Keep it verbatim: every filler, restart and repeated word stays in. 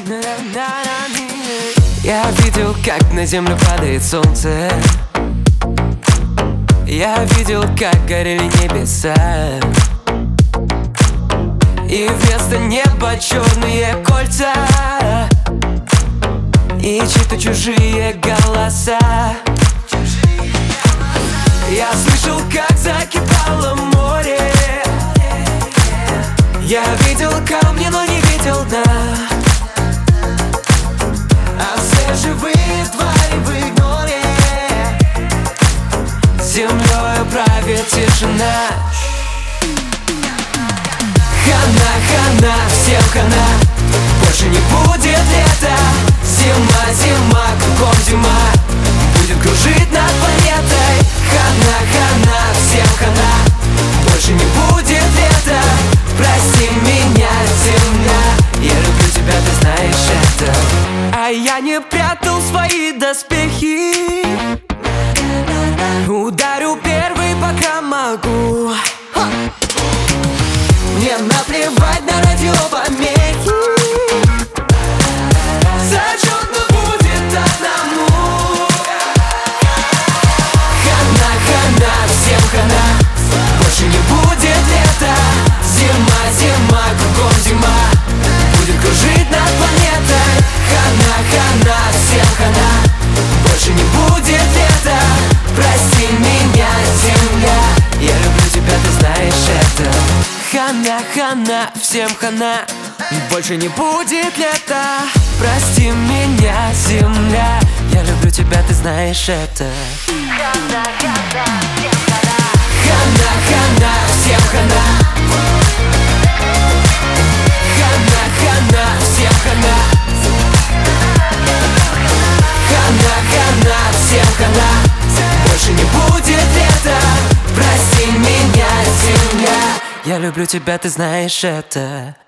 Я видел, как на землю падает солнце. Я видел, как горели небеса, и вместо неба черные кольца и чьи-то чужие голоса. Я слышал, как закипало море. Я видел камни, но не видел дна. А все живые твари в игноре. Землёю правит тишина. Хана, хана, всем хана. Больше не будет лета. Зима, зима, кругом зима. Будет кружить над планетой. Хана, хана, всем хана. Больше не будет лета. Прости меня, земля. Я люблю тебя, ты знаешь это. А я не прятал свои доспехи. Ударю первый, пока могу. Ха! Мне наплевать на радиопомехи. Зачетно будет одному. Хана, хана, всем хана. Больше не будет лета. Зима, зима, кругом зима. Будет кружить над планетой. Хана, хана, всем хана. Больше не будет лета. Прости меня, земля. Я люблю тебя, ты знаешь это. Хана, хана, всем хана. Больше не будет лета. Прости меня, земля. Я люблю тебя, ты знаешь это. Хана, хана, всем хана. Хана, хана, всем хана. Хана, хана, всем хана. Хана, хана, всем хана. Больше не будет лета. Прости меня, земля. Я люблю тебя, ты знаешь это.